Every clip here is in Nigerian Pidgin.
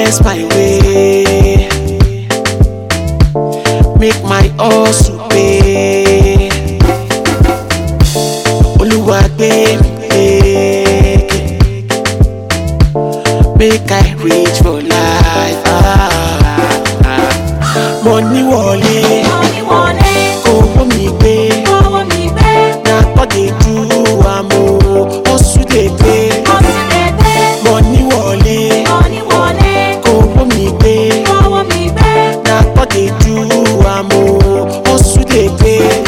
bless my way, make my hustle pay. Oluwa gbé mi lékè, make I reach for life. Money wọlé, owó mi gbé, na God dey do am o, hustle dey pay. Money wọlé, owó mi gbé, na God dey do am o, hustle dey pay.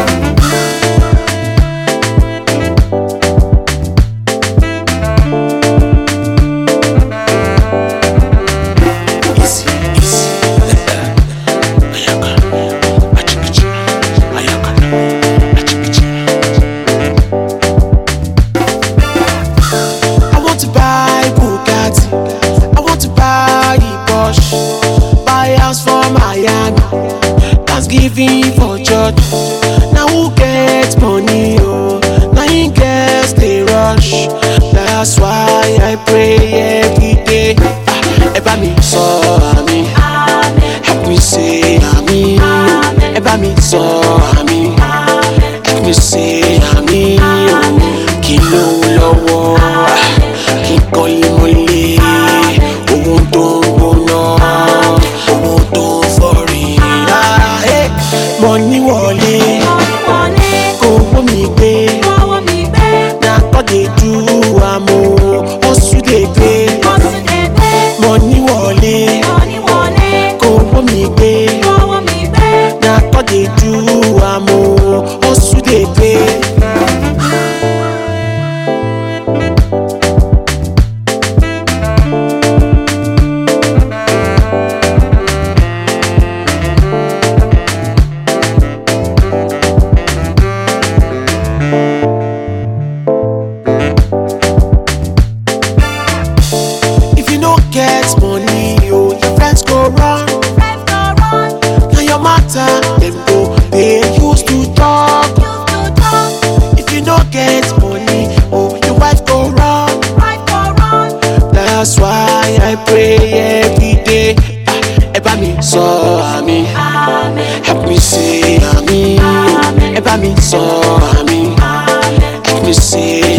Thanksgiving for church. Now who gets money, oh? Now he gets the rush. That's why I pray every day. Eba mi sọ àmín, help me say àmín. Eba mi sọ àmín, help me say àmín. Kí ló lọ́wọ́, kí kọ́lé mọ́lé, owó tó ń gbóná, owó tó ń fọ́rí. Money wọlé, owó mi gbé, na God dey do am o, hustle dey pay. Money wọlé, owó mi gbé, na God dey do am o, hustle dey pay. Get money, oh, your friends go run. Now your matter, them go, they used to talk. If you don't get money, oh, your wife go run. That's why I pray every day. Eba mi sọ àmín, help me say àmín. Eba mi sọ àmín, help me say